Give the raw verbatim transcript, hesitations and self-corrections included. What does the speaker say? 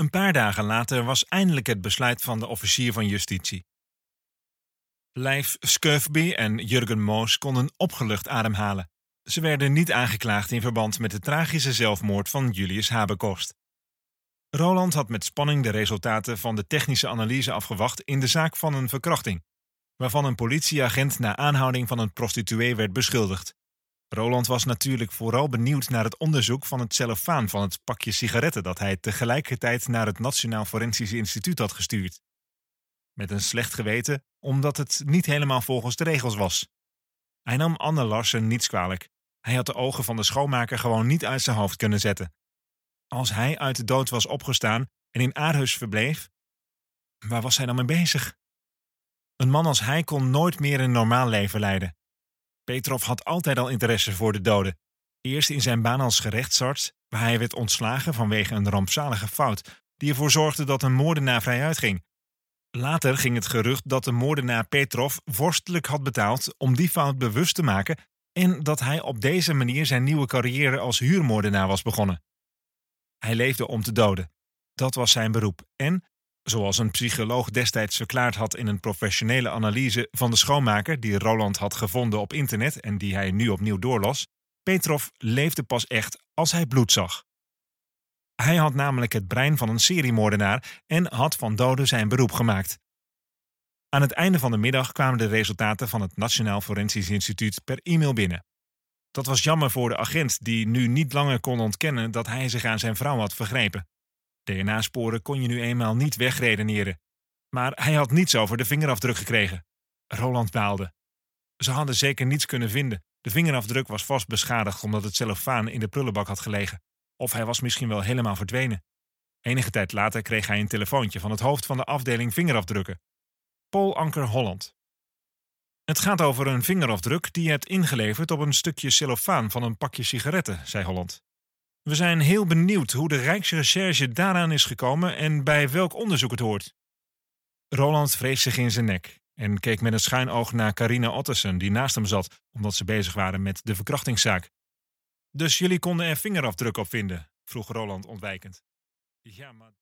Een paar dagen later was eindelijk het besluit van de officier van justitie. Leif Skeufby en Jurgen Moos konden opgelucht ademhalen. Ze werden niet aangeklaagd in verband met de tragische zelfmoord van Julius Habekost. Roland had met spanning de resultaten van de technische analyse afgewacht in de zaak van een verkrachting, waarvan een politieagent na aanhouding van een prostituee werd beschuldigd. Roland was natuurlijk vooral benieuwd naar het onderzoek van het cellofaan van het pakje sigaretten dat hij tegelijkertijd naar het Nationaal Forensisch Instituut had gestuurd. Met een slecht geweten, omdat het niet helemaal volgens de regels was. Hij nam Anne Larsen niets kwalijk. Hij had de ogen van de schoonmaker gewoon niet uit zijn hoofd kunnen zetten. Als hij uit de dood was opgestaan en in Aarhus verbleef, waar was hij dan mee bezig? Een man als hij kon nooit meer een normaal leven leiden. Petrov had altijd al interesse voor de doden. Eerst in zijn baan als gerechtsarts, waar hij werd ontslagen vanwege een rampzalige fout die ervoor zorgde dat een moordenaar vrijuit ging. Later ging het gerucht dat de moordenaar Petrov vorstelijk had betaald om die fout bewust te maken en dat hij op deze manier zijn nieuwe carrière als huurmoordenaar was begonnen. Hij leefde om te doden. Dat was zijn beroep. En, zoals een psycholoog destijds verklaard had in een professionele analyse van de schoonmaker die Roland had gevonden op internet en die hij nu opnieuw doorlas, Petrov leefde pas echt als hij bloed zag. Hij had namelijk het brein van een seriemoordenaar en had van doden zijn beroep gemaakt. Aan het einde van de middag kwamen de resultaten van het Nationaal Forensisch Instituut per e-mail binnen. Dat was jammer voor de agent die nu niet langer kon ontkennen dat hij zich aan zijn vrouw had vergrepen. D N A-sporen kon je nu eenmaal niet wegredeneren. Maar hij had niets over de vingerafdruk gekregen. Roland baalde. Ze hadden zeker niets kunnen vinden. De vingerafdruk was vast beschadigd omdat het cellofaan in de prullenbak had gelegen. Of hij was misschien wel helemaal verdwenen. Enige tijd later kreeg hij een telefoontje van het hoofd van de afdeling vingerafdrukken. Paul Anker Holland. Het gaat over een vingerafdruk die je hebt ingeleverd op een stukje cellofaan van een pakje sigaretten, zei Holland. We zijn heel benieuwd hoe de Rijksrecherche daaraan is gekomen en bij welk onderzoek het hoort. Roland wreef zich in zijn nek en keek met een schuin oog naar Carina Ottersen die naast hem zat, omdat ze bezig waren met de verkrachtingszaak. Dus jullie konden er vingerafdruk op vinden? Vroeg Roland ontwijkend. Ja, maar